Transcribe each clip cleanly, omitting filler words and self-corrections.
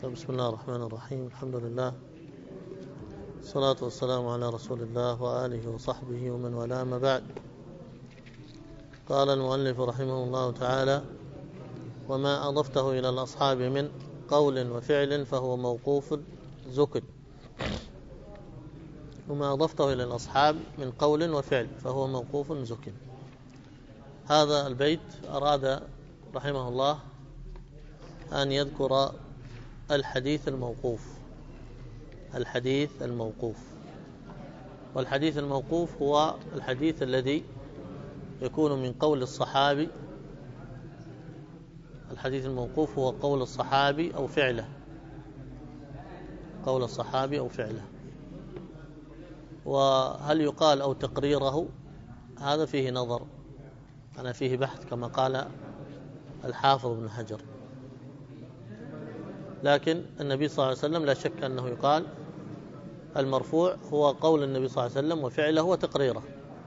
بسم الله الرحمن الرحيم. الحمد لله، الصلاة والسلام على رسول الله وآله وصحبه ومن والاه، ما بعد. قال المؤلف رحمه الله تعالى: وما أضفته إلى الأصحاب من قول وفعل فهو موقوف زكٍ. وما أضفته إلى الأصحاب من قول وفعل فهو موقوف زكٍ. هذا البيت أراد رحمه الله أن يذكر الحديث الموقوف. والحديث الموقوف هو الحديث الذي يكون من قول الصحابي. الحديث الموقوف هو قول الصحابي أو فعله، قول الصحابي أو فعله. وهل يقال أو تقريره؟ هذا فيه نظر، أنا فيه بحث كما قال الحافظ ابن حجر. لكن النبي صلى الله عليه وسلم لا شك أنه يقال المرفوع هو قول النبي صلى الله عليه وسلم وفعله وتقريره.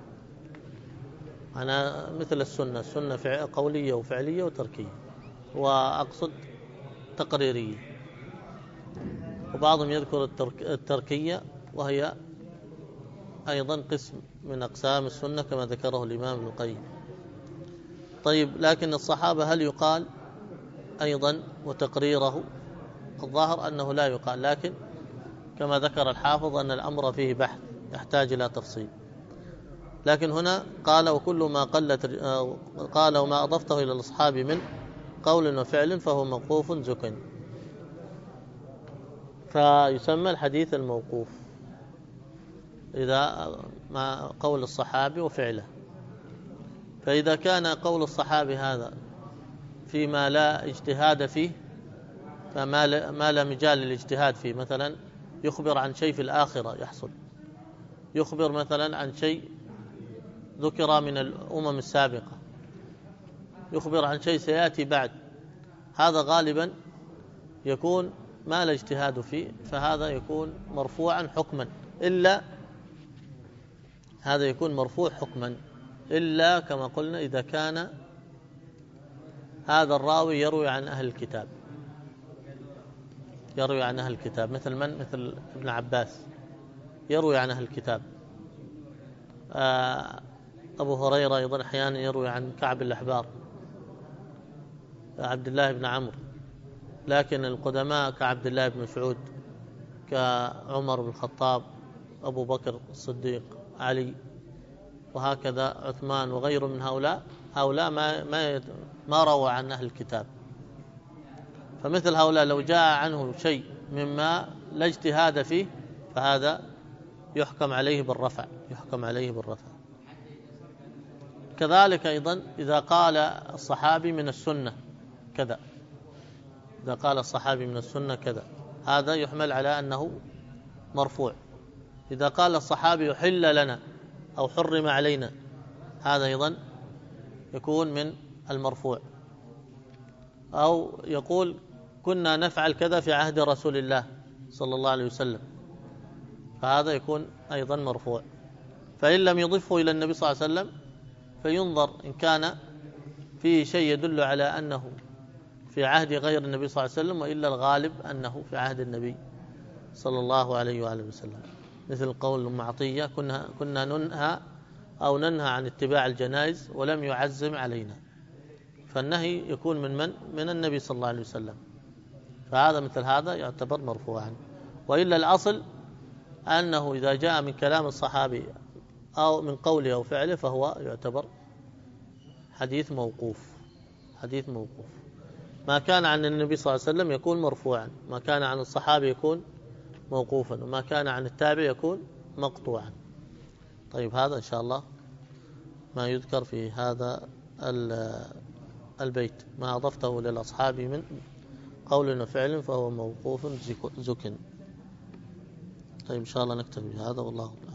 أنا مثل السنة قولية وفعلية وتركية، وأقصد تقريرية. وبعضهم يذكر التركية، وهي أيضا قسم من أقسام السنة كما ذكره الإمام ابن القيم. طيب، لكن الصحابة هل يقال أيضا وتقريره؟ الظاهر أنه لا يقال، لكن كما ذكر الحافظ أن الأمر فيه بحث يحتاج إلى تفصيل. لكن هنا قال: وكل ما قال وما أضفته إلى الأصحاب من قول وفعل فهو موقوف زكٍ. فيسمى الحديث الموقوف إذا ما قول الصحابي وفعله. فإذا كان قول الصحابي هذا فيما لا اجتهاد فيه، فما لا مجال للاجتهاد فيه، مثلا يخبر عن شيء في الآخرة يحصل، يخبر مثلا عن شيء ذكر من الأمم السابقة، يخبر عن شيء سيأتي بعد، هذا غالبا يكون ما لا اجتهاد فيه، فهذا يكون مرفوعا حكما، إلا كما قلنا إذا كان هذا الراوي يروي عن أهل الكتاب، مثل ابن عباس يروي عن أهل الكتاب. أبو هريرة أيضا أحيانا يروي عن كعب الأحبار، عبد الله بن عمرو. لكن القدماء كعبد الله بن مسعود، كعمر بن الخطاب، أبو بكر الصديق، علي، وهكذا عثمان وغيره من هؤلاء ما روى عن أهل الكتاب. فمثل هؤلاء لو جاء عنه شيء مما لا اجتهاد فيه، فهذا يحكم عليه بالرفع. كذلك أيضا إذا قال الصحابي من السنة كذا، هذا يحمل على أنه مرفوع. إذا قال الصحابي يحل لنا أو حرم علينا، هذا أيضا يكون من المرفوع. أو يقول كنا نفعل كذا في عهد رسول الله صلى الله عليه وسلم، فهذا يكون أيضا مرفوع. فإن لم يضفه إلى النبي صلى الله عليه وسلم فينظر إن كان فيه شيء يدل على أنه في عهد غير النبي صلى الله عليه وسلم، وإلا الغالب أنه في عهد النبي صلى الله عليه وآله وسلم. مثل قول أم عطية: كنا ننهى عن اتباع الجنائز ولم يعزم علينا. فالنهي يكون من النبي صلى الله عليه وسلم، فهذا مثل هذا يعتبر مرفوعا. وإلا الأصل أنه إذا جاء من كلام الصحابي أو من قوله أو فعله فهو يعتبر حديث موقوف. ما كان عن النبي صلى الله عليه وسلم يكون مرفوعا، ما كان عن الصحابي يكون موقوفا، وما كان عن التابع يكون مقطوعا. طيب، هذا إن شاء الله ما يذكر في هذا البيت: ما أضفته للأصحاب من قول وفعل فهو موقوف زكٍ. طيب، إن شاء الله نكتفي بهذا، والله